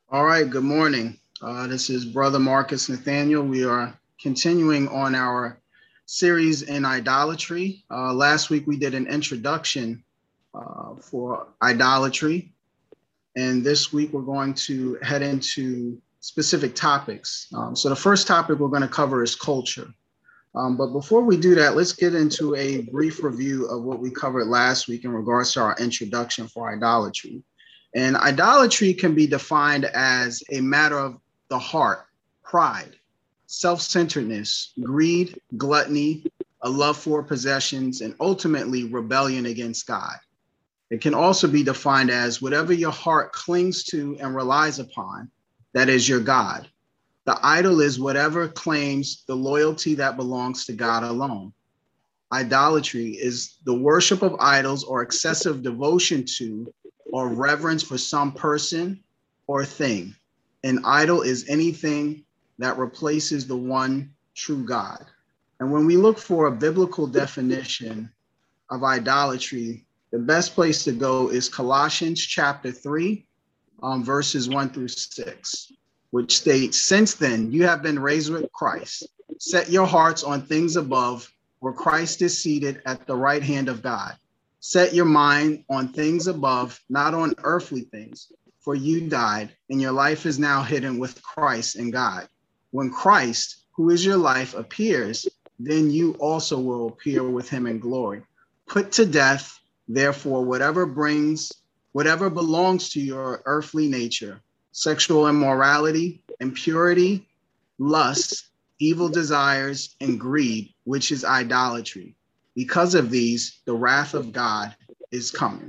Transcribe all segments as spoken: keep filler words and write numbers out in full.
All right, good morning. Uh, this is Brother Marcus Nathaniel. We are continuing on our series in idolatry. Uh, last week we did an introduction uh, for idolatry, and this week we're going to head into specific topics. Um, so, the first topic we're going to cover is culture. Um, but before we do that, let's get into a brief review of what we covered last week in regards to our introduction for idolatry. And idolatry can be defined as a matter of the heart, pride, self centeredness, greed, gluttony, a love for possessions, and ultimately rebellion against God. It can also be defined as whatever your heart clings to and relies upon, that is your God. The idol is whatever claims the loyalty that belongs to God alone. Idolatry is the worship of idols or excessive devotion to or reverence for some person or thing. An idol is anything that replaces the one true God. And when we look for a biblical definition of idolatry, the best place to go is Colossians chapter three, um, verses one through six, which states, "Since then you have been raised with Christ. Set your hearts on things above, where Christ is seated at the right hand of God. Set your mind on things above, not on earthly things, for you died, and your life is now hidden with Christ in God. When Christ, who is your life, appears, then you also will appear with him in glory. Put to death, therefore, whatever brings, whatever belongs to your earthly nature: sexual immorality, impurity, lust, evil desires, and greed, which is idolatry. Because of these, the wrath of God is coming."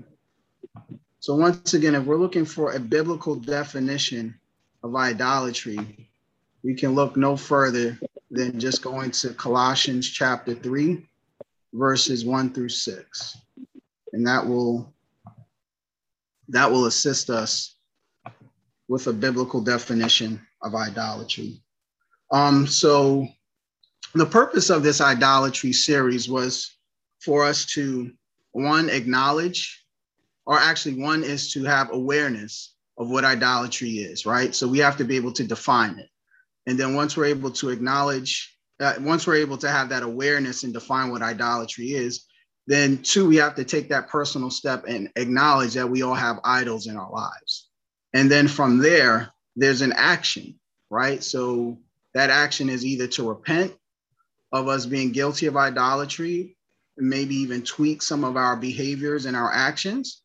So once again, if we're looking for a biblical definition of idolatry, we can look no further than just going to Colossians chapter three, verses one through six. And that will that will assist us with a biblical definition of idolatry. Um, so the purpose of this idolatry series was for us to, one, acknowledge, or actually one is to have awareness of what idolatry is, right? So we have to be able to define it. And then once we're able to acknowledge, uh, once we're able to have that awareness and define what idolatry is, then two, we have to take that personal step and acknowledge that we all have idols in our lives. And then from there, there's an action, right? So that action is either to repent of us being guilty of idolatry, maybe even tweak some of our behaviors and our actions,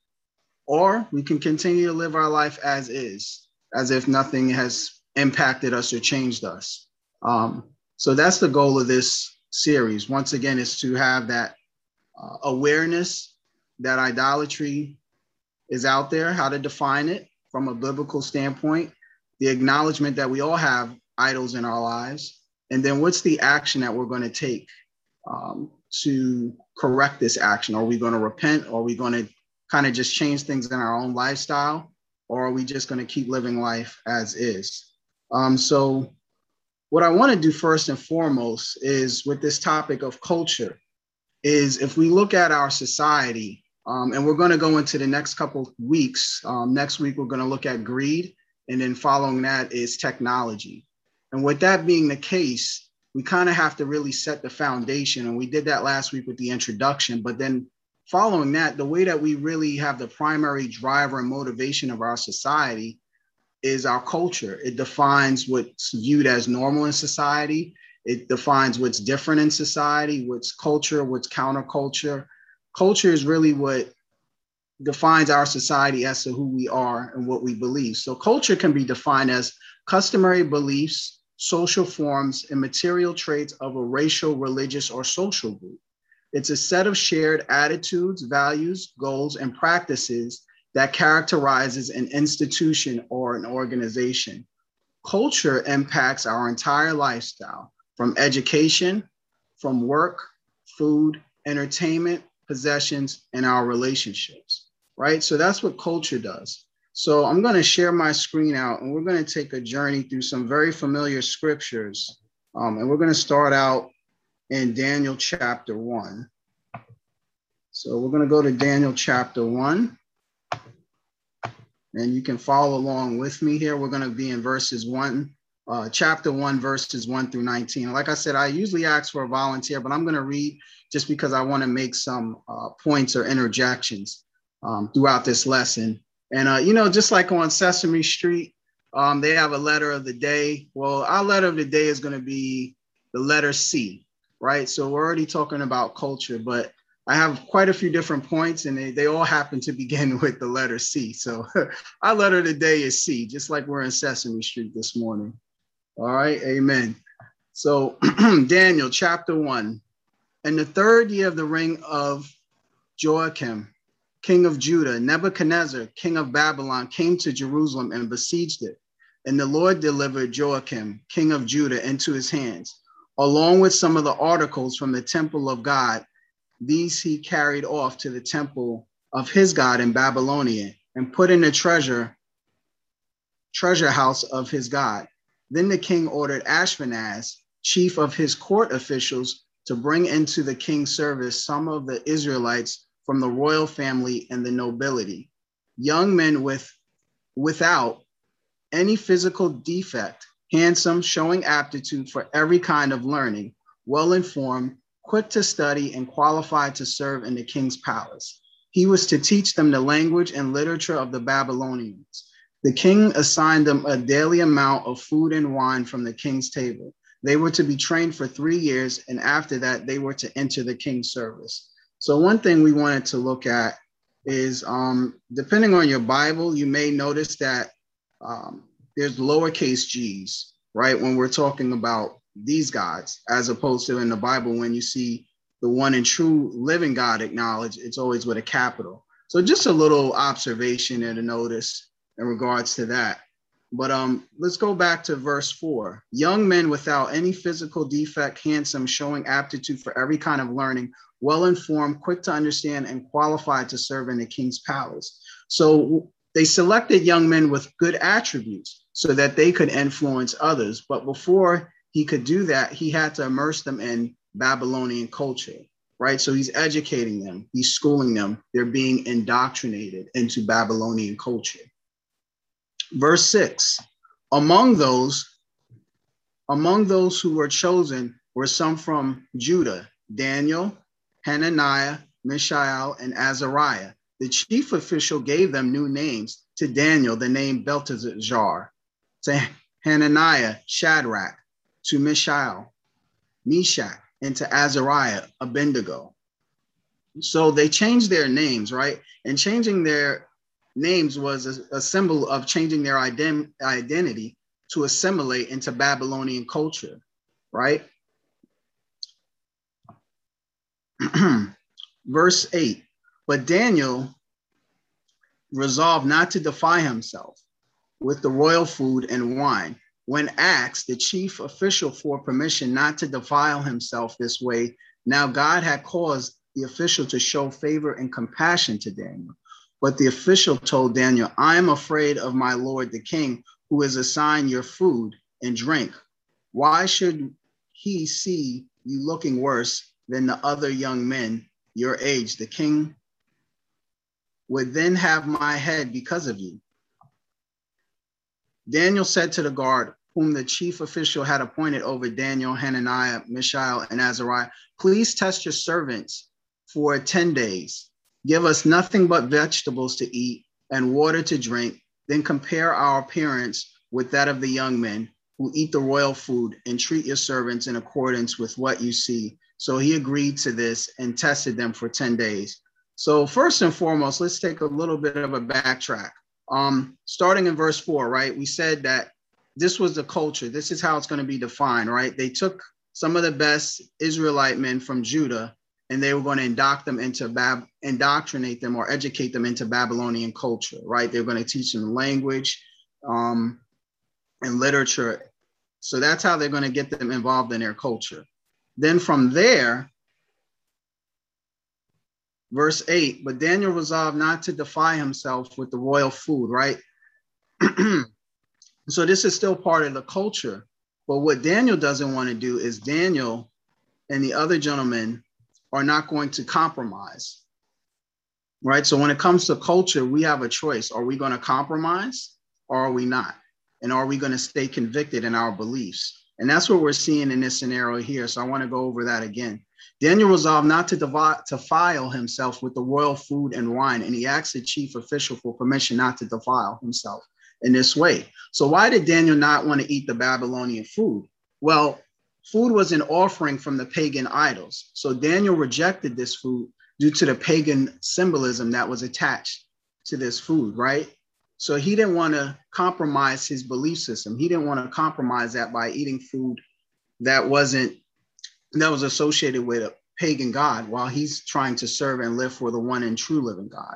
or we can continue to live our life as is, as if nothing has impacted us or changed us. Um, so that's the goal of this series. Once again, is to have that uh, awareness that idolatry is out there, how to define it from a biblical standpoint, the acknowledgement that we all have idols in our lives, and then what's the action that we're going to take um, to correct this action? Are we going to repent? Or are we going to kind of just change things in our own lifestyle? Or are we just going to keep living life as is? Um, so what I want to do first and foremost is with this topic of culture is if we look at our society, um, and we're going to go into the next couple of weeks. Um, next week, we're going to look at greed. And then following that is technology. And with that being the case, we kind of have to really set the foundation. And we did that last week with the introduction. But then following that, the way that we really have the primary driver and motivation of our society is our culture. It defines what's viewed as normal in society. It defines what's different in society, what's culture, what's counterculture. Culture is really what defines our society as to who we are and what we believe. So culture can be defined as customary beliefs, social forms, and material traits of a racial, religious, or social group. It's a set of shared attitudes, values, goals, and practices that characterizes an institution or an organization. Culture impacts our entire lifestyle, from education, from work, food, entertainment, possessions, and our relationships, right? So that's what culture does. So I'm going to share my screen out, and we're going to take a journey through some very familiar scriptures. Um, and we're going to start out in Daniel chapter one. So we're going to go to Daniel chapter one. And you can follow along with me here. We're going to be in verses one, uh, chapter one, verses one through nineteen. Like I said, I usually ask for a volunteer, but I'm going to read just because I want to make some uh, points or interjections um, throughout this lesson. And, uh, you know, just like on Sesame Street, um, they have a letter of the day. Well, our letter of the day is going to be the letter C, right? So we're already talking about culture, but I have quite a few different points, and they, they all happen to begin with the letter C. So our letter of the day is C, just like we're in Sesame Street this morning. All right, amen. So Daniel chapter one. In the third year of the reign of Joachim, king of Judah, Nebuchadnezzar, king of Babylon, came to Jerusalem and besieged it. And the Lord delivered Joachim, king of Judah, into his hands, along with some of the articles from the temple of God. These he carried off to the temple of his God in Babylonia and put in the treasure, treasure house of his God. Then the king ordered Ashpenaz, chief of his court officials, to bring into the king's service some of the Israelites from the royal family and the nobility, young men with, without any physical defect, handsome, showing aptitude for every kind of learning, well-informed, quick to study, and qualified to serve in the king's palace. He was to teach them the language and literature of the Babylonians. The king assigned them a daily amount of food and wine from the king's table. They were to be trained for three years, and after that, they were to enter the king's service. So one thing we wanted to look at is, um, depending on your Bible, you may notice that um, there's lowercase g's, right? When we're talking about these gods, as opposed to in the Bible, when you see the one and true living God acknowledged, it's always with a capital. So just a little observation and a notice in regards to that. But um, let's go back to verse four. Young men without any physical defect, handsome, showing aptitude for every kind of learning, well-informed, quick to understand, and qualified to serve in the king's palace. So they selected young men with good attributes so that they could influence others. But before he could do that, he had to immerse them in Babylonian culture, right? So he's educating them, he's schooling them. They're being indoctrinated into Babylonian culture. Verse six, among those, among those who were chosen were some from Judah, Daniel, Hananiah, Mishael, and Azariah. The chief official gave them new names. To Daniel, the name Belteshazzar, to Hananiah, Shadrach, to Mishael, Meshach, and to Azariah, Abednego. So they changed their names, right? And changing their names was a, a symbol of changing their ident- identity to assimilate into Babylonian culture, right? Verse eight, but Daniel resolved not to defile himself with the royal food and wine. When asked the chief official for permission not to defile himself this way, now God had caused the official to show favor and compassion to Daniel. But the official told Daniel, I am afraid of my lord the king, who has assigned your food and drink. Why should he see you looking worse than the other young men your age? The king would then have my head because of you. Daniel said to the guard, whom the chief official had appointed over Daniel, Hananiah, Mishael, and Azariah, please test your servants for ten days. Give us nothing but vegetables to eat and water to drink, then compare our appearance with that of the young men who eat the royal food, and treat your servants in accordance with what you see. So he agreed to this and tested them for ten days. So first and foremost, let's take a little bit of a backtrack. Um, starting in verse four, right? We said that this was the culture. This is how it's going to be defined, right? They took some of the best Israelite men from Judah, and they were going to induct them into Bab, indoctrinate them or educate them into Babylonian culture, right? They're going to teach them language um, and literature. So that's how they're going to get them involved in their culture. Then from there, verse eight, but Daniel resolved not to defile himself with the royal food, right? So this is still part of the culture. But what Daniel doesn't want to do is Daniel and the other gentlemen are not going to compromise. right? So when it comes to culture, we have a choice. Are we going to compromise or are we not? And are we going to stay convicted in our beliefs? And that's what we're seeing in this scenario here. So I want to go over that again. Daniel resolved not to defile himself with the royal food and wine, and he asked the chief official for permission not to defile himself in this way. So why did Daniel not want to eat the Babylonian food? Well, food was an offering from the pagan idols. So Daniel rejected this food due to the pagan symbolism that was attached to this food, right? So he didn't want to compromise his belief system. He didn't want to compromise that by eating food that wasn't, that was associated with a pagan god while he's trying to serve and live for the one and true living God.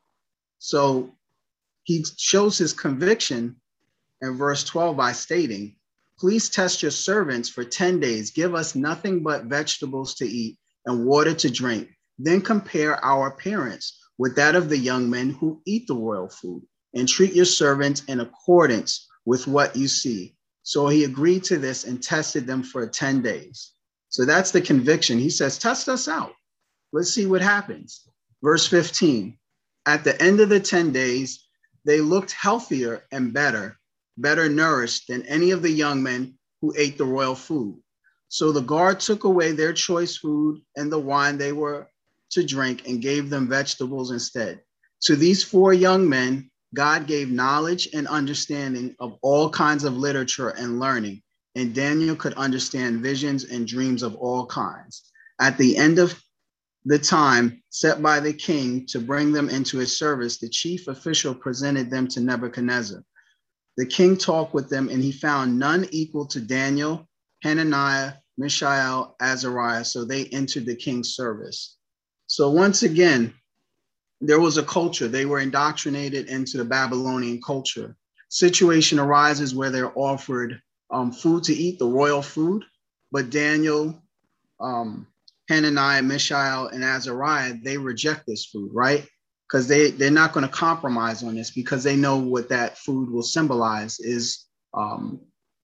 So he shows his conviction in verse twelve by stating, please test your servants for ten days. Give us nothing but vegetables to eat and water to drink. Then compare our appearance with that of the young men who eat the royal food, and treat your servants in accordance with what you see. So he agreed to this and tested them for ten days. So that's the conviction. He says, test us out. Let's see what happens. Verse fifteen, at the end of the ten days, they looked healthier and better, better nourished than any of the young men who ate the royal food. So the guard took away their choice food and the wine they were to drink and gave them vegetables instead. To these four young men, God gave knowledge and understanding of all kinds of literature and learning, and Daniel could understand visions and dreams of all kinds. At the end of the time set by the king to bring them into his service, the chief official presented them to Nebuchadnezzar. The king talked with them, and he found none equal to Daniel, Hananiah, Mishael, Azariah, so they entered the king's service. So once again, there was a culture. They were indoctrinated into the Babylonian culture. Situation arises where they're offered um, food to eat, the royal food, but Daniel, um, Hananiah, Mishael, and Azariah, they reject this food, right? Because they, they're not going to compromise on this because they know what that food will symbolize is um,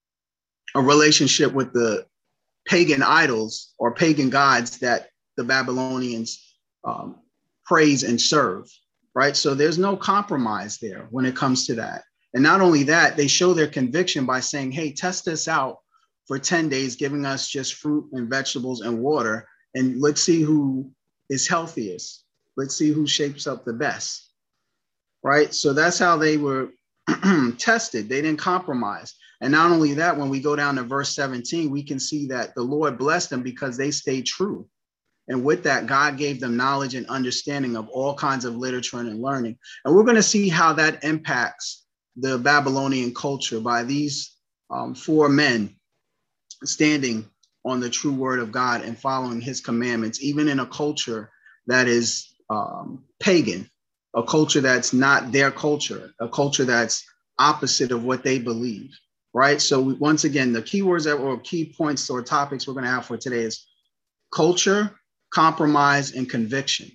a relationship with the pagan idols or pagan gods that the Babylonians um, praise and serve, right? So there's no compromise there when it comes to that. And not only that, they show their conviction by saying, hey, test us out for ten days, giving us just fruit and vegetables and water. And let's see who is healthiest. Let's see who shapes up the best, right? So that's how they were tested. They didn't compromise. And not only that, when we go down to verse seventeen, we can see that the Lord blessed them because they stayed true. And with that, God gave them knowledge and understanding of all kinds of literature and learning. And we're going to see how that impacts the Babylonian culture by these um, four men standing on the true word of God and following his commandments, even in a culture that is um, pagan, a culture that's not their culture, a culture that's opposite of what they believe, right? So we, once again, the key words that or key points or topics we're going to have for today is culture, compromise, and conviction.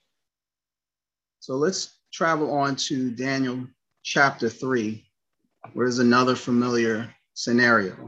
So let's travel on to Daniel chapter three, where there's another familiar scenario.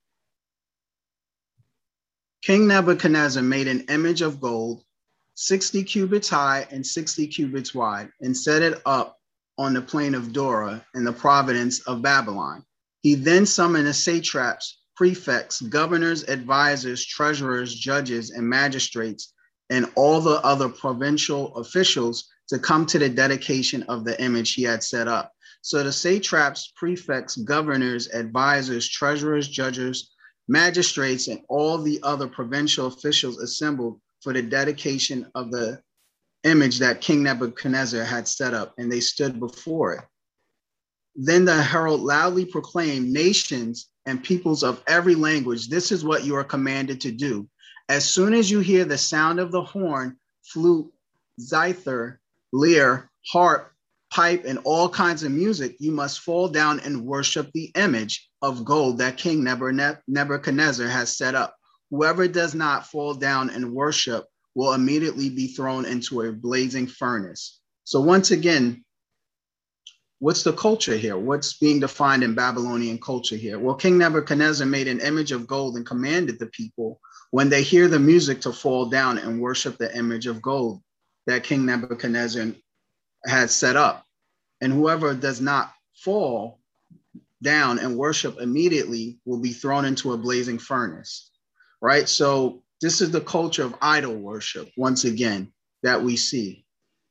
King Nebuchadnezzar made an image of gold, sixty cubits high and sixty cubits wide, and set it up on the plain of Dura in the province of Babylon. He then summoned the satraps, prefects, governors, advisors, treasurers, judges, and magistrates, and all the other provincial officials to come to the dedication of the image he had set up. So the satraps, prefects, governors, advisors, treasurers, judges, magistrates, and all the other provincial officials assembled for the dedication of the image that King Nebuchadnezzar had set up, and they stood before it. Then the herald loudly proclaimed, nations and peoples of every language, this is what you are commanded to do. As soon as you hear the sound of the horn, flute, zither, lyre, harp, pipe, and all kinds of music, you must fall down and worship the image of gold that King Nebuchadnezzar has set up. Whoever does not fall down and worship will immediately be thrown into a blazing furnace. So once again, what's the culture here? What's being defined in Babylonian culture here? Well, King Nebuchadnezzar made an image of gold and commanded the people when they hear the music to fall down and worship the image of gold that King Nebuchadnezzar had set up. And whoever does not fall down and worship immediately will be thrown into a blazing furnace, right? So this is the culture of idol worship, once again, that we see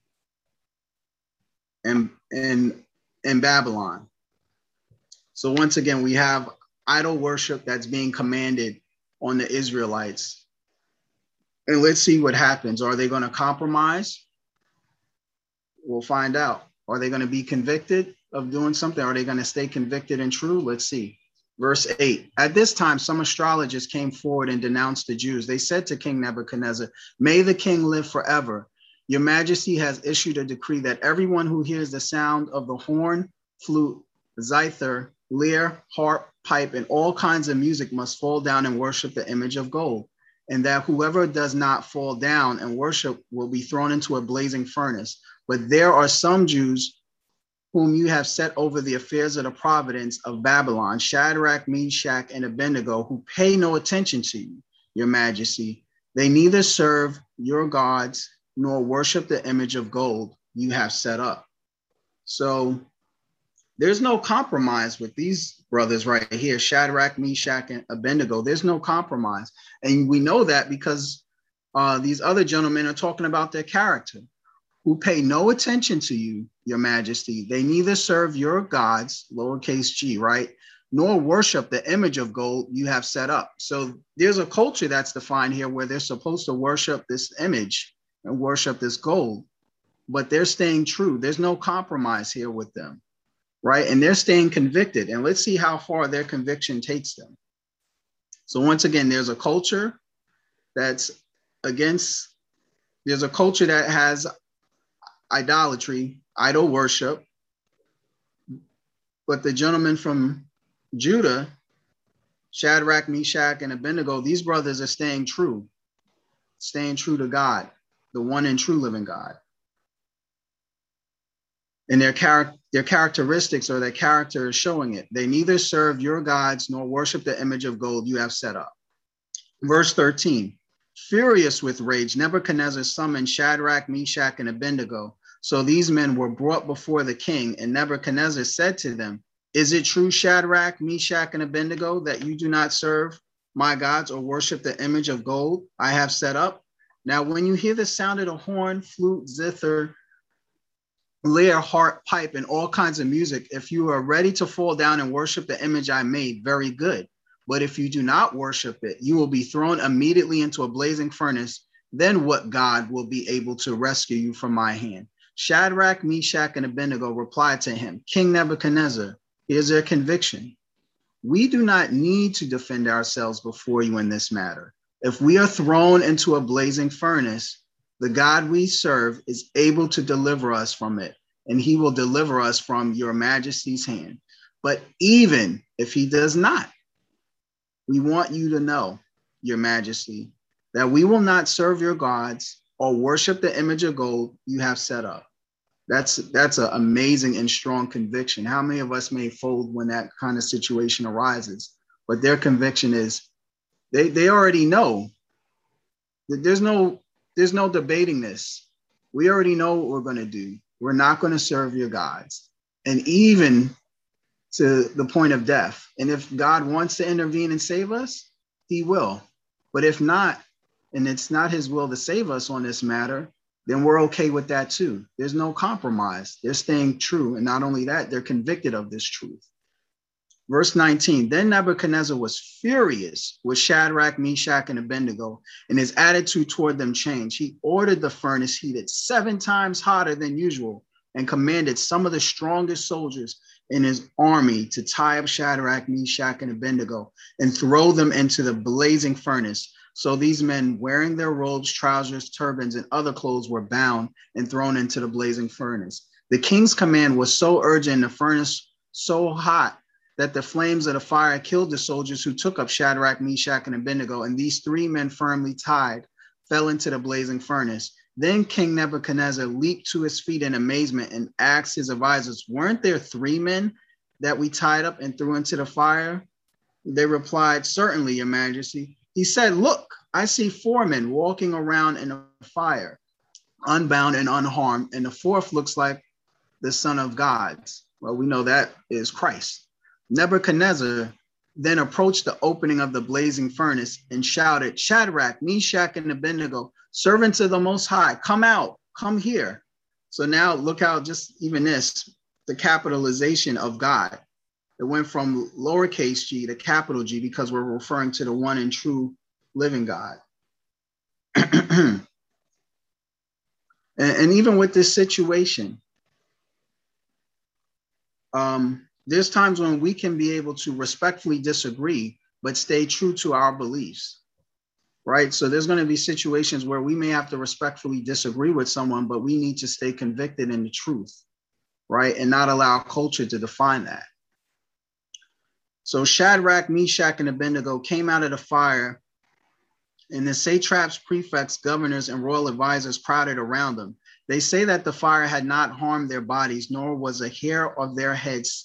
in, in, in Babylon. So once again, we have idol worship that's being commanded on the Israelites. And let's see what happens. Are they going to compromise? We'll find out. Are they going to be convicted of doing something? Are they going to stay convicted and true? Let's see. Verse eight. At this time, some astrologers came forward and denounced the Jews. They said to King Nebuchadnezzar, "May the king live forever. Your majesty has issued a decree that everyone who hears the sound of the horn, flute, zither, lyre, harp, pipe, and all kinds of music must fall down and worship the image of gold, and that whoever does not fall down and worship will be thrown into a blazing furnace. But there are some Jews whom you have set over the affairs of the province of Babylon, Shadrach, Meshach, and Abednego, who pay no attention to you, your majesty. They neither serve your gods nor worship the image of gold you have set up." So there's no compromise with these brothers right here, Shadrach, Meshach, and Abednego. There's no compromise. And we know that because uh, these other gentlemen are talking about their character, who pay no attention to you, your majesty. They neither serve your gods, lowercase g, right, nor worship the image of gold you have set up. So there's a culture that's defined here where they're supposed to worship this image and worship this gold, but they're staying true. There's no compromise here with them, right? And they're staying convicted. And let's see how far their conviction takes them. So once again, there's a culture that's against, there's a culture that has idolatry, idol worship. But the gentlemen from Judah, Shadrach, Meshach, and Abednego, these brothers are staying true, staying true to God, the one and true living God. And their, char- their characteristics or their character is showing it. They neither serve your gods nor worship the image of gold you have set up. Verse thirteen, furious with rage, Nebuchadnezzar summoned Shadrach, Meshach, and Abednego. So these men were brought before the king, and Nebuchadnezzar said to them, "Is it true, Shadrach, Meshach, and Abednego, that you do not serve my gods or worship the image of gold I have set up? Now, when you hear the sound of the horn, flute, zither, lyre, harp, pipe, and all kinds of music, if you are ready to fall down and worship the image I made, very good. But if you do not worship it, you will be thrown immediately into a blazing furnace. Then what God will be able to rescue you from my hand?" Shadrach, Meshach, and Abednego replied to him, "King Nebuchadnezzar, here's their conviction. We do not need to defend ourselves before you in this matter. If we are thrown into a blazing furnace, the God we serve is able to deliver us from it, and he will deliver us from your majesty's hand. But even if he does not, we want you to know, your majesty, that we will not serve your gods or worship the image of gold you have set up." That's that's an amazing and strong conviction. How many of us may fold when that kind of situation arises? But their conviction is they, they already know that there's no there's no debating this. We already know what we're going to do. We're not going to serve your gods. And even to the point of death. And if God wants to intervene and save us, he will. But if not, and it's not his will to save us on this matter, then we're okay with that too. There's no compromise. They're staying true. And not only that, they're convicted of this truth. Verse nineteen, then Nebuchadnezzar was furious with Shadrach, Meshach, and Abednego, and his attitude toward them changed. He ordered the furnace heated seven times hotter than usual and commanded some of the strongest soldiers in his army to tie up Shadrach, Meshach, and Abednego and throw them into the blazing furnace. So these men, wearing their robes, trousers, turbans, and other clothes, were bound and thrown into the blazing furnace. The king's command was so urgent, the furnace so hot, that the flames of the fire killed the soldiers who took up Shadrach, Meshach, and Abednego, and these three men, firmly tied, fell into the blazing furnace. Then King Nebuchadnezzar leaped to his feet in amazement and asked his advisors, "Weren't there three men that we tied up and threw into the fire?" They replied, "Certainly, your majesty." He said, "Look, I see four men walking around in a fire, unbound and unharmed. And the fourth looks like the Son of God. Well, we know that is Christ. Nebuchadnezzar then approached the opening of the blazing furnace and shouted, Shadrach, Meshach, and Abednego, servants of the Most High, come out, come here. So now look how just even this, the capitalization of God. It went from lowercase g to capital G because we're referring to the one and true living God. and, and even with this situation, um, there's times when we can be able to respectfully disagree, but stay true to our beliefs, right? So there's going to be situations where we may have to respectfully disagree with someone, but we need to stay convicted in the truth, right? And not allow culture to define that. So Shadrach, Meshach, and Abednego came out of the fire, and the satraps, prefects, governors, and royal advisors crowded around them. They say that the fire had not harmed their bodies, nor was a hair of their heads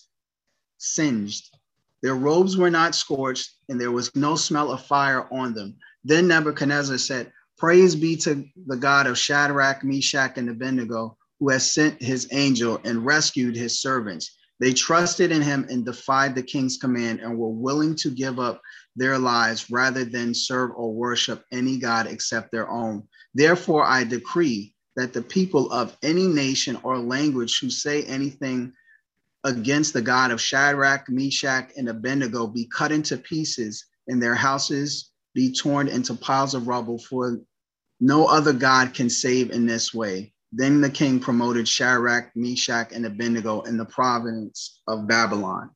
singed. Their robes were not scorched, and there was no smell of fire on them. Then Nebuchadnezzar said, Praise be to the God of Shadrach, Meshach, and Abednego, who has sent his angel and rescued his servants. They trusted in him and defied the king's command and were willing to give up their lives rather than serve or worship any god except their own. Therefore, I decree that the people of any nation or language who say anything against the God of Shadrach, Meshach, and Abednego be cut into pieces, and their houses be torn into piles of rubble, for no other God can save in this way. Then the king promoted Shadrach, Meshach, and Abednego in the province of Babylon.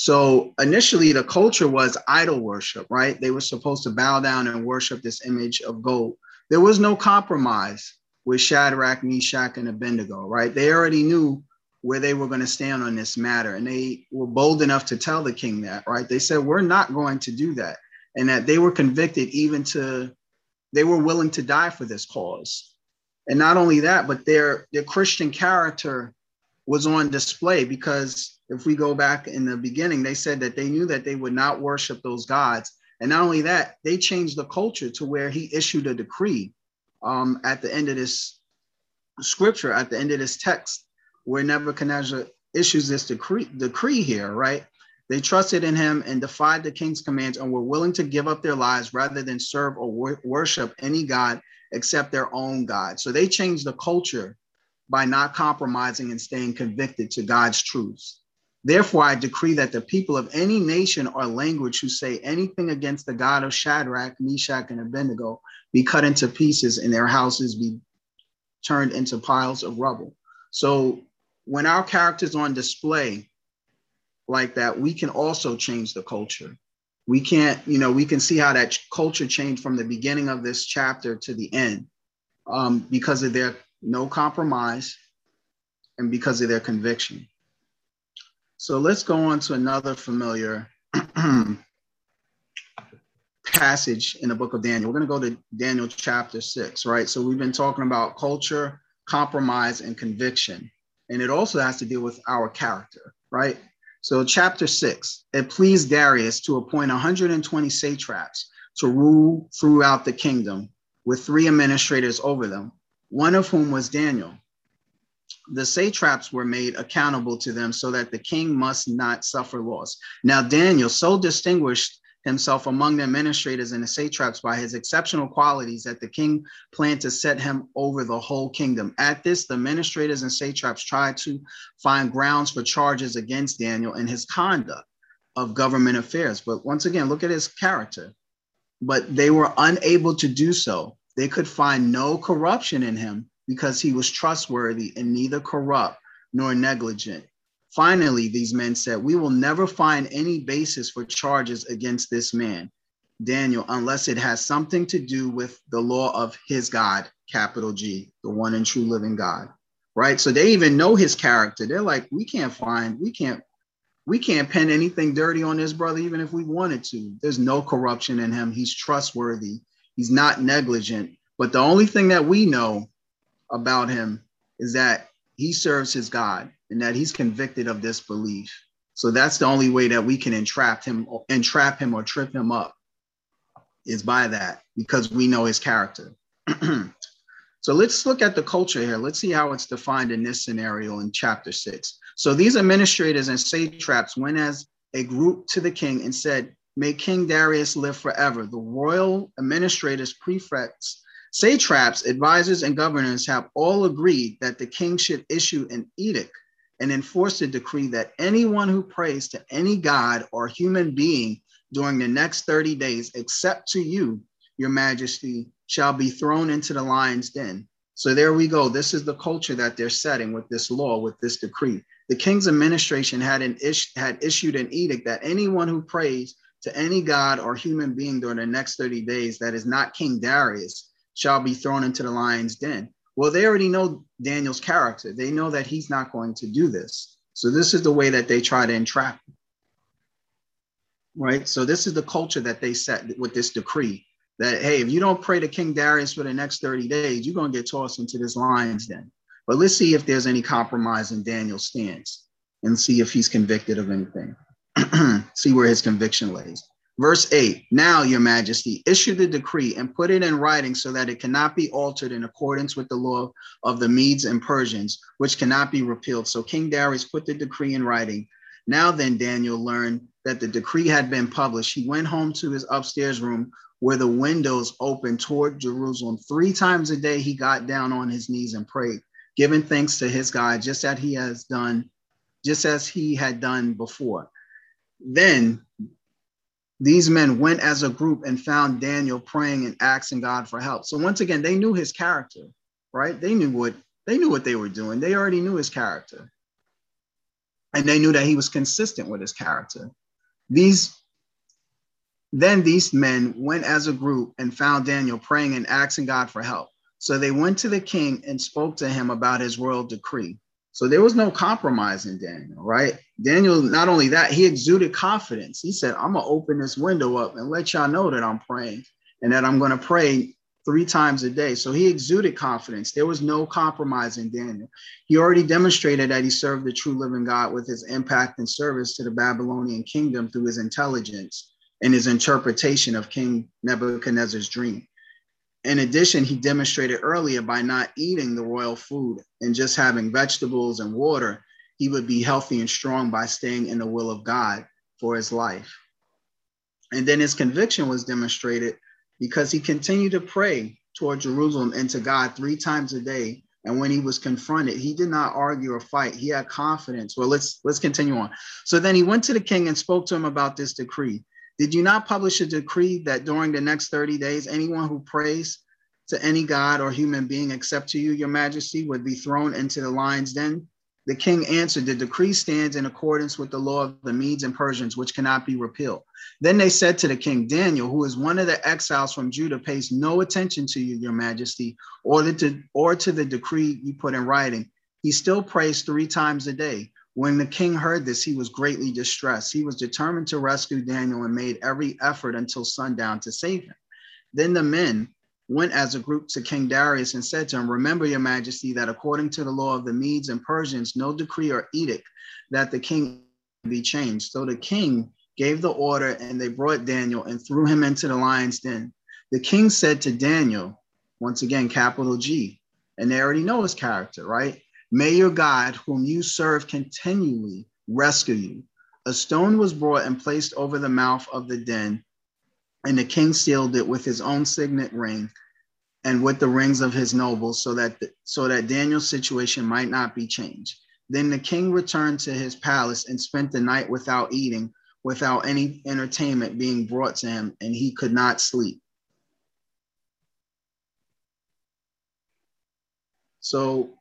So initially the culture was idol worship, right? They were supposed to bow down and worship this image of gold. There was no compromise with Shadrach, Meshach, and Abednego, right? They already knew where they were going to stand on this matter. And they were bold enough to tell the king that, right? They said, we're not going to do that. And that they were convicted even to, they were willing to die for this cause. And not only that, but their, their Christian character was on display, because if we go back in the beginning, they said that they knew that they would not worship those gods. And not only that, they changed the culture to where he issued a decree um, at the end of this scripture, at the end of this text, where Nebuchadnezzar issues this decree, decree here, right? They trusted in him and defied the king's commands and were willing to give up their lives rather than serve or wor- worship any god except their own God. So they changed the culture by not compromising and staying convicted to God's truths. Therefore, I decree that the people of any nation or language who say anything against the God of Shadrach, Meshach, and Abednego be cut into pieces and their houses be turned into piles of rubble. So when our character's on display like that, we can also change the culture. We can't, you know, we can see how that culture changed from the beginning of this chapter to the end um, because of their no compromise and because of their conviction. So let's go on to another familiar passage in the book of Daniel. We're going to go to Daniel chapter six, right? So we've been talking about culture, compromise, and conviction. And it also has to deal with our character, right? So chapter six, it pleased Darius to appoint one hundred twenty satraps to rule throughout the kingdom with three administrators over them, one of whom was Daniel. The satraps were made accountable to them so that the king must not suffer loss. Now, Daniel so distinguished himself among the administrators and the satraps by his exceptional qualities that the king planned to set him over the whole kingdom. At this, the administrators and satraps tried to find grounds for charges against Daniel and his conduct of government affairs. But once again, look at his character. But they were unable to do so. They could find no corruption in him because he was trustworthy and neither corrupt nor negligent. Finally, these men said, we will never find any basis for charges against this man, Daniel, unless it has something to do with the law of his God, capital G, the one and true living God, right? So they even know his character. They're like, we can't find, we can't, we can't pen anything dirty on this brother, even if we wanted to. There's no corruption in him. He's trustworthy. He's not negligent. But the only thing that we know about him is that he serves his God and that he's convicted of this belief. So that's the only way that we can entrap him, entrap him or trip him up is by that, because we know his character. So let's look at the culture here. Let's see how it's defined in this scenario in chapter six. So these administrators and satraps went as a group to the king and said, "May King Darius live forever." The royal administrators, prefects, satraps, advisors, and governors have all agreed that the king should issue an edict and enforce a decree that anyone who prays to any god or human being during the next thirty days, except to you, your majesty, shall be thrown into the lion's den. So there we go. This is the culture that they're setting with this law, with this decree. The king's administration had, an is- had issued an edict that anyone who prays to any god or human being during the next thirty days that is not King Darius shall be thrown into the lion's den. Well, they already know Daniel's character. They know that he's not going to do this. So this is the way that they try to entrap him. Right? So this is the culture that they set with this decree. That, hey, if you don't pray to King Darius for the next thirty days, you're going to get tossed into this lion's den. But let's see if there's any compromise in Daniel's stance and see if he's convicted of anything. See where his conviction lays. Verse eight, now, your majesty, issue the decree and put it in writing so that it cannot be altered in accordance with the law of the Medes and Persians, which cannot be repealed. So King Darius put the decree in writing. Now then, Daniel learned that the decree had been published. He went home to his upstairs room where the windows opened toward Jerusalem. Three times a day, he got down on his knees and prayed, giving thanks to his God, just as he has done, just as he had done before. Then these men went as a group and found Daniel praying and asking God for help. So once again, they knew his character, right? They knew what they knew what they were doing. They already knew his character. And they knew that he was consistent with his character. These Then these men went as a group and found Daniel praying and asking God for help. So they went to the king and spoke to him about his royal decree. So there was no compromise in Daniel, right? Daniel, not only that, he exuded confidence. He said, I'm going to open this window up and let y'all know that I'm praying and that I'm going to pray three times a day. So he exuded confidence. There was no compromise in Daniel. He already demonstrated that he served the true living God with his impact and service to the Babylonian kingdom through his intelligence and his interpretation of King Nebuchadnezzar's dream. In addition, he demonstrated earlier by not eating the royal food and just having vegetables and water, he would be healthy and strong by staying in the will of God for his life. And then his conviction was demonstrated because he continued to pray toward Jerusalem and to God three times a day. And when he was confronted, he did not argue or fight. He had confidence. Well, let's let's continue on. So then he went to the king and spoke to him about this decree. Did you not publish a decree that during the next thirty days, anyone who prays to any god or human being except to you, your majesty, would be thrown into the lion's den? The king answered, the decree stands in accordance with the law of the Medes and Persians, which cannot be repealed. Then they said to the king, Daniel, who is one of the exiles from Judah, pays no attention to you, your majesty, or to, or to the decree you put in writing. He still prays three times a day. When the king heard this, he was greatly distressed. He was determined to rescue Daniel and made every effort until sundown to save him. Then the men went as a group to King Darius and said to him, remember, your majesty, that according to the law of the Medes and Persians, no decree or edict that the king be changed. So the king gave the order, and they brought Daniel and threw him into the lion's den. The king said to Daniel, once again, capital G, and they already know his character, right? May your God, whom you serve continually, rescue you. A stone was brought and placed over the mouth of the den, and the king sealed it with his own signet ring and with the rings of his nobles, so that the, so that Daniel's situation might not be changed. Then the king returned to his palace and spent the night without eating, without any entertainment being brought to him, and he could not sleep. So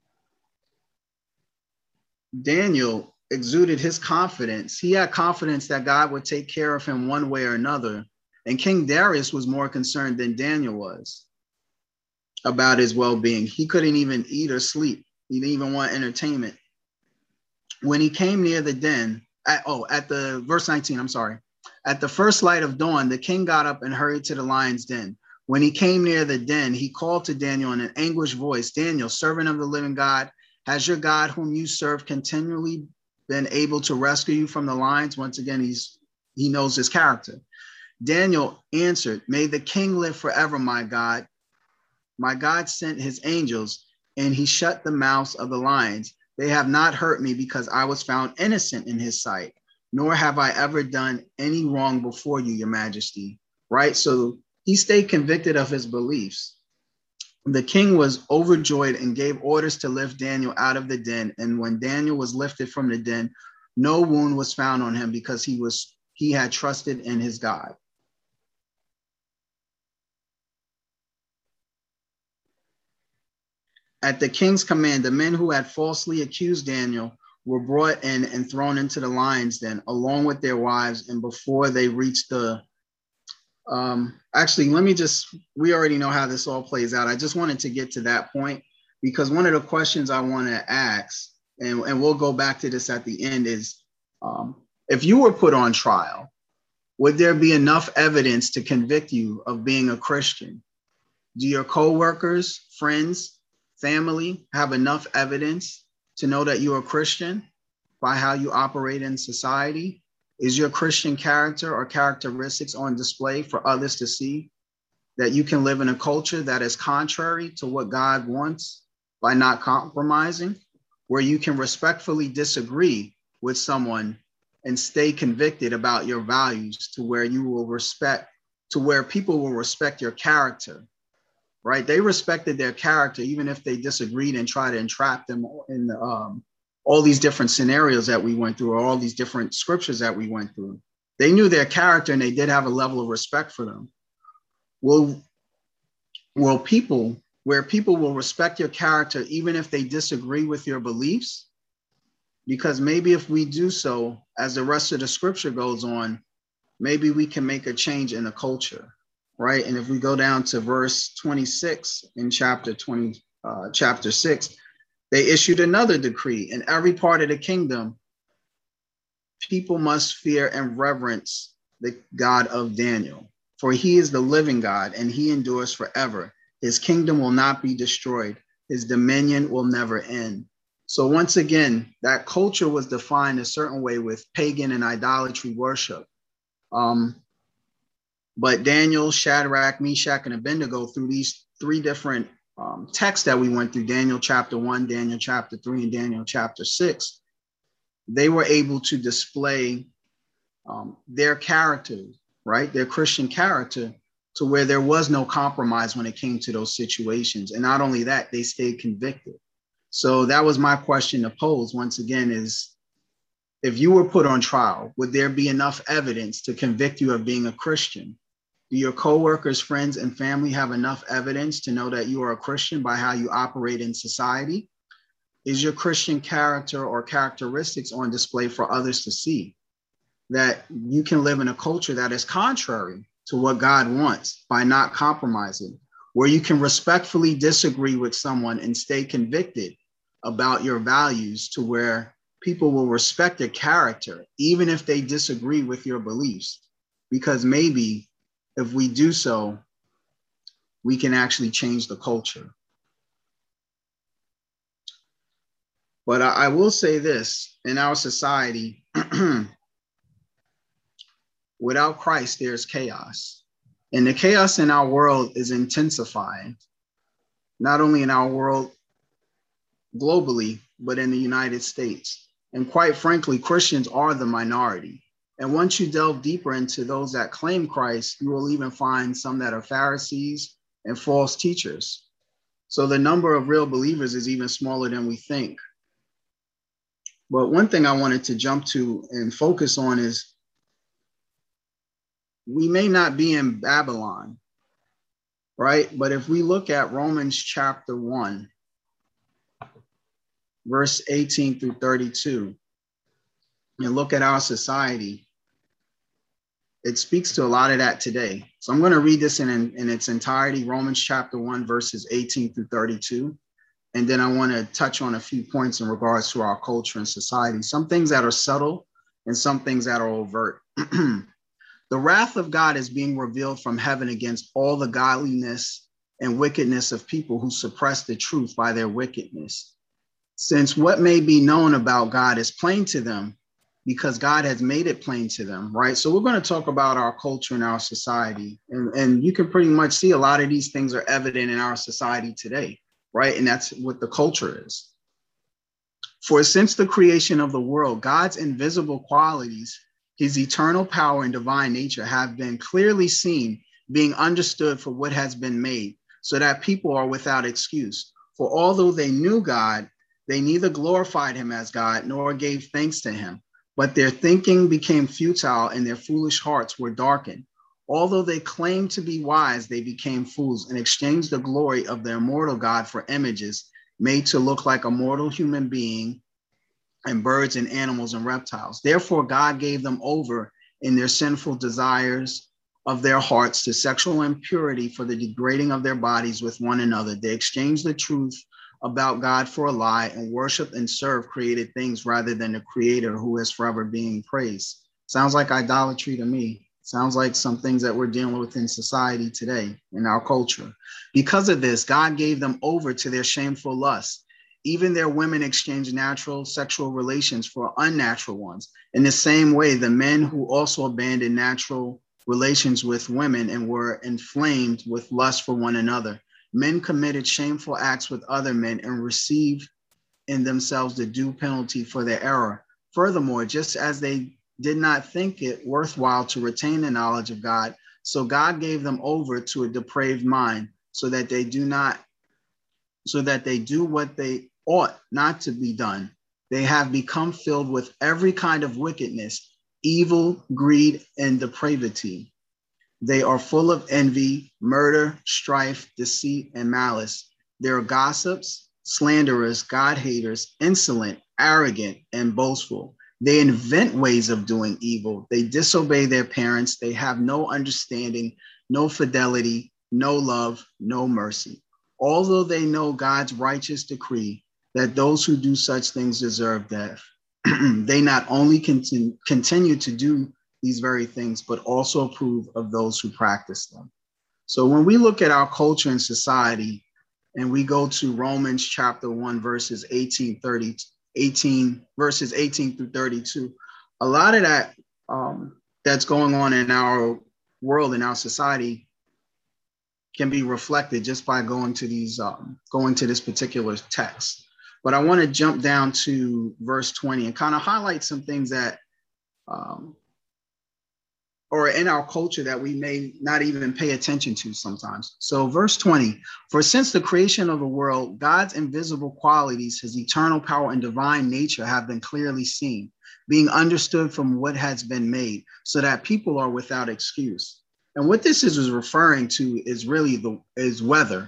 Daniel exuded his confidence. He had confidence that God would take care of him one way or another. And King Darius was more concerned than Daniel was about his well-being. He couldn't even eat or sleep. He didn't even want entertainment. When he came near the den, at, oh, at the verse nineteen, I'm sorry. At the first light of dawn, the king got up and hurried to the lion's den. When he came near the den, he called to Daniel in an anguished voice, Daniel, servant of the living God, has your God whom you serve continually been able to rescue you from the lions? Once again, he's he knows his character. Daniel answered, may the king live forever, my God. My God sent his angels, and he shut the mouths of the lions. They have not hurt me because I was found innocent in his sight, nor have I ever done any wrong before you, your majesty. Right? So he stayed convicted of his beliefs. The king was overjoyed and gave orders to lift Daniel out of the den. And when Daniel was lifted from the den, no wound was found on him because he was he had trusted in his God. At the king's command, the men who had falsely accused Daniel were brought in and thrown into the lion's den, along with their wives. And before they reached the, um, actually, let me just, we already know how this all plays out. I just wanted to get to that point because one of the questions I want to ask, and, and we'll go back to this at the end, is um, if you were put on trial, would there be enough evidence to convict you of being a Christian? Do your coworkers, friends, family have enough evidence to know that you're a Christian by how you operate in society? Is your Christian character or characteristics on display for others to see that you can live in a culture that is contrary to what God wants by not compromising, where you can respectfully disagree with someone and stay convicted about your values to where you will respect, to where people will respect your character? Right? They respected their character, even if they disagreed and tried to entrap them in the, um, all these different scenarios that we went through, or all these different scriptures that we went through. They knew their character and they did have a level of respect for them. Will, will people, where people will respect your character, even if they disagree with your beliefs? Because maybe if we do so, as the rest of the scripture goes on, maybe we can make a change in the culture. Right. And if we go down to verse twenty-six in chapter twenty, uh, chapter six, they issued another decree. In every part of the kingdom, people must fear and reverence the God of Daniel, for he is the living God and he endures forever. His kingdom will not be destroyed. His dominion will never end. So once again, that culture was defined a certain way with pagan and idolatry worship. Um, But Daniel, Shadrach, Meshach, and Abednego, through these three different um, texts that we went through, Daniel chapter one, Daniel chapter three, and Daniel chapter six, they were able to display um, their character, right? Their Christian character, to where there was no compromise when it came to those situations. And not only that, they stayed convicted. So that was my question to pose once again is, if you were put on trial, would there be enough evidence to convict you of being a Christian? Do your coworkers, friends, and family have enough evidence to know that you are a Christian by how you operate in society? Is your Christian character or characteristics on display for others to see that you can live in a culture that is contrary to what God wants by not compromising, where you can respectfully disagree with someone and stay convicted about your values to where people will respect your character, even if they disagree with your beliefs? Because maybe if we do so, we can actually change the culture. But I, I will say this, in our society, without Christ, there's chaos. And the chaos in our world is intensifying, not only in our world globally, but in the United States. And quite frankly, Christians are the minority. And once you delve deeper into those that claim Christ, you will even find some that are Pharisees and false teachers. So the number of real believers is even smaller than we think. But one thing I wanted to jump to and focus on is we may not be in Babylon, right? But if we look at Romans chapter one, verse eighteen through thirty-two, and look at our society, it speaks to a lot of that today. So I'm going to read this in, in, in its entirety, Romans chapter one, verses eighteen through thirty-two. And then I want to touch on a few points in regards to our culture and society, some things that are subtle and some things that are overt. The wrath of God is being revealed from heaven against all the godliness and wickedness of people who suppress the truth by their wickedness. Since what may be known about God is plain to them, because God has made it plain to them, right? So we're going to talk about our culture and our society. And, and you can pretty much see a lot of these things are evident in our society today, right? And that's what the culture is. For since the creation of the world, God's invisible qualities, his eternal power and divine nature have been clearly seen, being understood for what has been made, so that people are without excuse. For although they knew God, they neither glorified him as God nor gave thanks to him. But their thinking became futile and their foolish hearts were darkened. Although they claimed to be wise, they became fools and exchanged the glory of their immortal God for images made to look like a mortal human being and birds and animals and reptiles. Therefore, God gave them over in their sinful desires of their hearts to sexual impurity for the degrading of their bodies with one another. They exchanged the truth about God for a lie and worship and serve created things rather than the creator who is forever being praised. Sounds like idolatry to me. Sounds like some things that we're dealing with in society today, in our culture. Because of this, God gave them over to their shameful lusts. Even their women exchanged natural sexual relations for unnatural ones. In the same way, the men who also abandoned natural relations with women and were inflamed with lust for one another. Men committed shameful acts with other men and received in themselves the due penalty for their error. Furthermore, just as they did not think it worthwhile to retain the knowledge of God, so God gave them over to a depraved mind, so that they do not, so that they do what they ought not to be done. They have become filled with every kind of wickedness, evil, greed, and depravity. They are full of envy, murder, strife, deceit, and malice. They are gossips, slanderers, God-haters, insolent, arrogant, and boastful. They invent ways of doing evil. They disobey their parents. They have no understanding, no fidelity, no love, no mercy. Although they know God's righteous decree that those who do such things deserve death, they not only continue, continue to do these very things, but also approve of those who practice them. So when we look at our culture and society, and we go to Romans chapter one, verses eighteen, thirty, eighteen, verses eighteen through thirty-two, a lot of that um, that's going on in our world, in our society, can be reflected just by going to these, um, going to this particular text. But I want to jump down to verse twenty and kind of highlight some things that um, or in our culture that we may not even pay attention to sometimes. So verse twenty, for since the creation of the world, God's invisible qualities, his eternal power and divine nature have been clearly seen, being understood from what has been made, so that people are without excuse. And what this is, is referring to is really the is weather,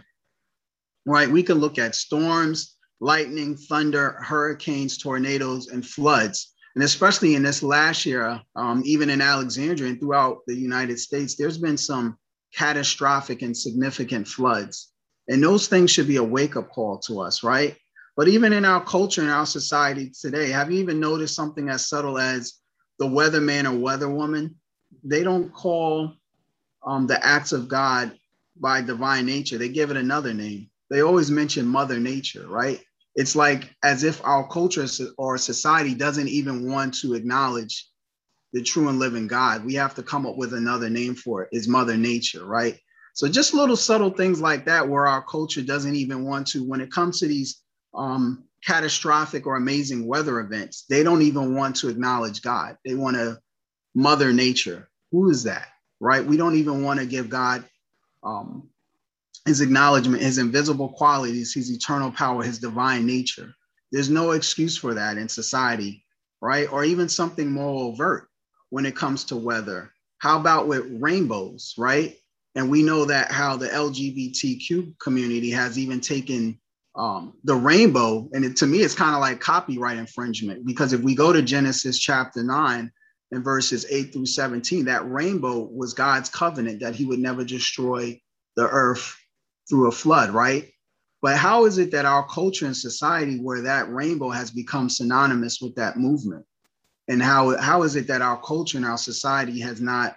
right? We can look at storms, lightning, thunder, hurricanes, tornadoes, and floods. And especially in this last year, um, even in Alexandria and throughout the United States, there's been some catastrophic and significant floods. And those things should be a wake-up call to us, right? But even in our culture and our society today, have you even noticed something as subtle as the weatherman or weatherwoman? They don't call um, the acts of God by divine nature. They give it another name. They always mention Mother Nature, right? It's like as if our culture or society doesn't even want to acknowledge the true and living God. We have to come up with another name for it. It's Mother Nature, right? So just little subtle things like that where our culture doesn't even want to, when it comes to these um, catastrophic or amazing weather events, they don't even want to acknowledge God. They want to Mother Nature. Who is that, right? We don't even want to give God um, his acknowledgement, his invisible qualities, his eternal power, his divine nature. There's no excuse for that in society, right? Or even something more overt when it comes to weather. How about with rainbows, right? And we know that how the L G B T Q community has even taken um, the rainbow, and it, to me, it's kind of like copyright infringement, because if we go to Genesis chapter nine and verses eight through seventeen, that rainbow was God's covenant that he would never destroy the earth through a flood, right? But how is it that our culture and society, where that rainbow has become synonymous with that movement? And how, how is it that our culture and our society has not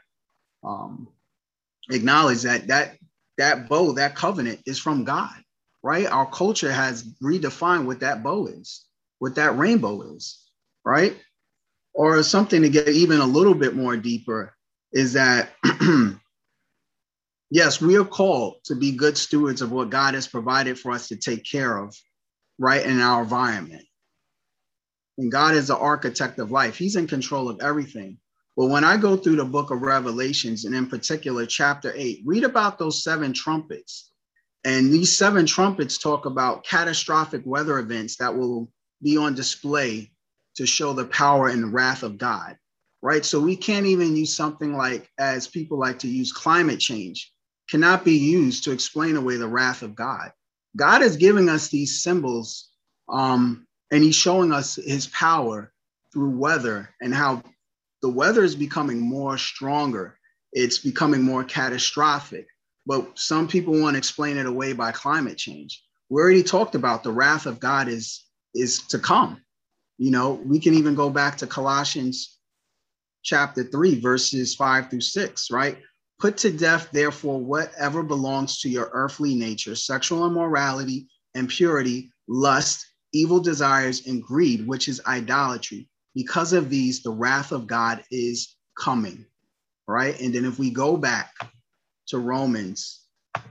um, acknowledged that, that that bow, that covenant is from God, right? Our culture has redefined what that bow is, what that rainbow is, right? Or something to get even a little bit more deeper is that, yes, we are called to be good stewards of what God has provided for us to take care of, right, in our environment. And God is the architect of life. He's in control of everything. But when I go through the book of Revelations, and in particular, chapter eight, read about those seven trumpets. And these seven trumpets talk about catastrophic weather events that will be on display to show the power and the wrath of God, right? So we can't even use something like, as people like to use, climate change, cannot be used to explain away the wrath of God. God is giving us these symbols, um, and he's showing us his power through weather, and how the weather is becoming more stronger. It's becoming more catastrophic, but some people want to explain it away by climate change. We already talked about the wrath of God is, is to come. You know, we can even go back to Colossians chapter three, verses five through six, right? Put to death, therefore, whatever belongs to your earthly nature, sexual immorality, impurity, lust, evil desires, and greed, which is idolatry. Because of these, the wrath of God is coming, right? And then if we go back to Romans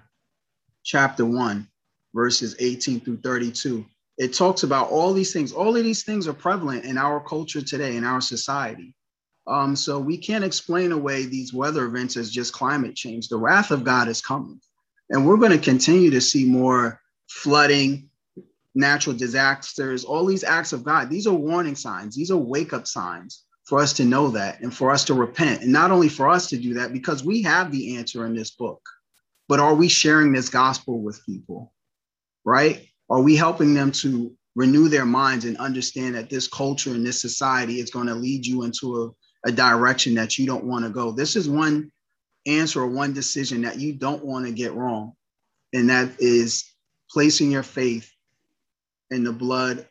chapter one, verses eighteen through thirty-two, it talks about all these things. All of these things are prevalent in our culture today, in our society. Um, so we can't explain away these weather events as just climate change. The wrath of God is coming. And we're going to continue to see more flooding, natural disasters, all these acts of God. These are warning signs. These are wake-up signs for us to know that and for us to repent. And not only for us to do that, because we have the answer in this book, but are we sharing this gospel with people, right? Are we helping them to renew their minds and understand that this culture and this society is going to lead you into a, a direction that you don't want to go? This is one answer or one decision that you don't want to get wrong. And that is placing your faith in the blood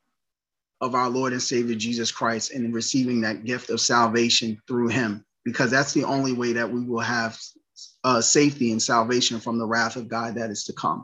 of our Lord and Savior, Jesus Christ, and receiving that gift of salvation through him, because that's the only way that we will have uh, safety and salvation from the wrath of God that is to come.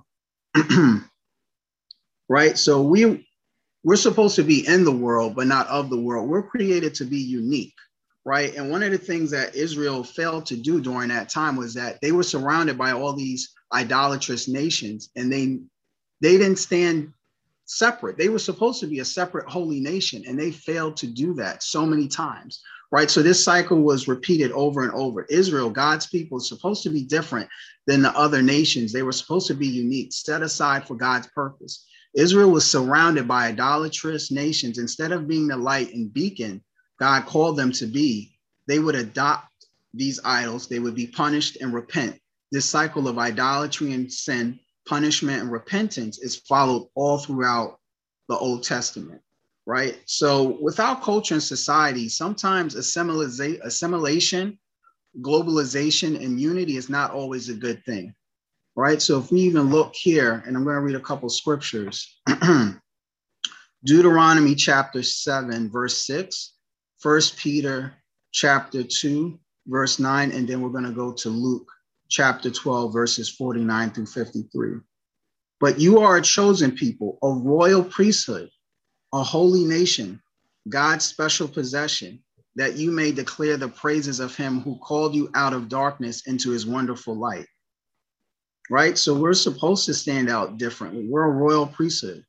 Right? So we, we're supposed to be in the world, but not of the world. We're created to be unique, right? And one of the things that Israel failed to do during that time was that they were surrounded by all these idolatrous nations, and they, they didn't stand separate. They were supposed to be a separate holy nation, and they failed to do that so many times, right? So this cycle was repeated over and over. Israel, God's people, is supposed to be different than the other nations. They were supposed to be unique, set aside for God's purpose. Israel was surrounded by idolatrous nations. Instead of being the light and beacon God called them to be, they would adopt these idols. They would be punished and repent. This cycle of idolatry and sin, punishment and repentance, is followed all throughout the Old Testament, right? So without culture and society, sometimes assimilation, assimilation, globalization, and unity is not always a good thing, right? So if we even look here, and I'm going to read a couple scriptures, Deuteronomy chapter seven, verse six, First Peter chapter two, verse nine, and then we're going to go to Luke chapter twelve, verses forty-nine through fifty-three. But you are a chosen people, a royal priesthood, a holy nation, God's special possession, that you may declare the praises of him who called you out of darkness into his wonderful light. Right? So we're supposed to stand out differently. We're a royal priesthood.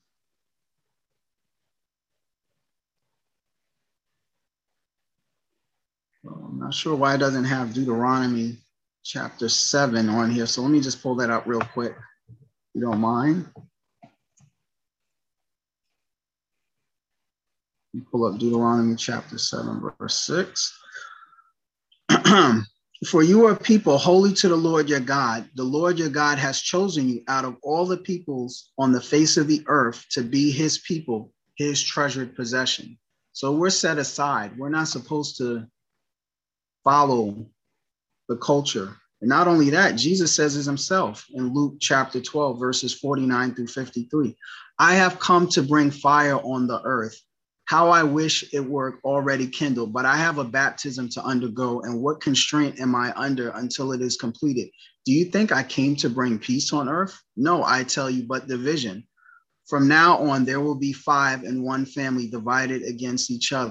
Well, I'm not sure why it doesn't have Deuteronomy chapter seven on here. So let me just pull that up real quick, if you don't mind. Pull up Deuteronomy chapter seven, verse six. For you are a people holy to the Lord your God. The Lord your God has chosen you out of all the peoples on the face of the earth to be his people, his treasured possession. So we're set aside. We're not supposed to follow the culture. And not only that, Jesus says it himself in Luke chapter twelve, verses forty-nine through fifty-three. I have come to bring fire on the earth. How I wish it were already kindled, but I have a baptism to undergo, and what constraint am I under until it is completed? Do you think I came to bring peace on earth? No, I tell you, but division. From now on, there will be five in one family divided against each other,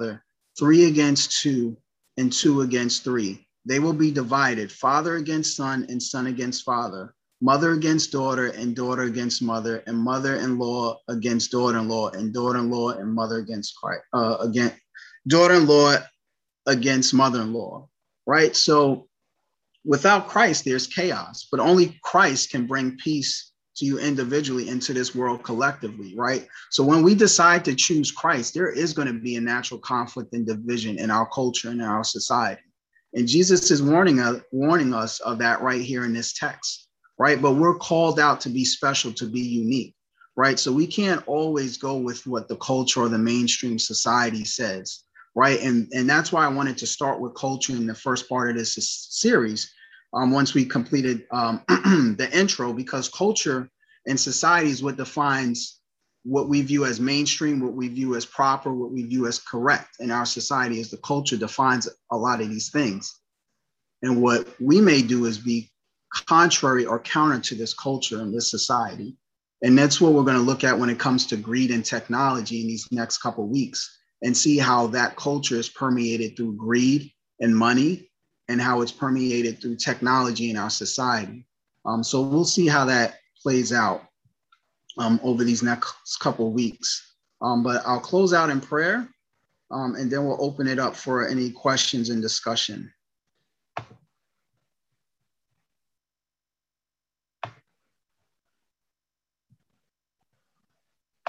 three against two, and two against three. They will be divided, father against son and son against father, mother against daughter and daughter against mother, and mother-in-law against daughter-in-law, and daughter-in-law and mother against Christ, uh, again, daughter-in-law against mother-in-law, right? So without Christ, there's chaos, but only Christ can bring peace to you individually into this world collectively, right? So when we decide to choose Christ, there is going to be a natural conflict and division in our culture and in our society. And Jesus is warning us, warning us of that right here in this text, right? But we're called out to be special, to be unique, right? So we can't always go with what the culture or the mainstream society says, right? And, and that's why I wanted to start with culture in the first part of this series, um, once we completed um, the intro, because culture and society is what defines what we view as mainstream, what we view as proper, what we view as correct in our society. Is the culture defines a lot of these things. And what we may do is be contrary or counter to this culture and this society. And that's what we're going to look at when it comes to greed and technology in these next couple of weeks, and see how that culture is permeated through greed and money, and how it's permeated through technology in our society. Um, so we'll see how that plays out um, over these next couple of weeks. Um, but I'll close out in prayer, um, and then we'll open it up for any questions and discussion.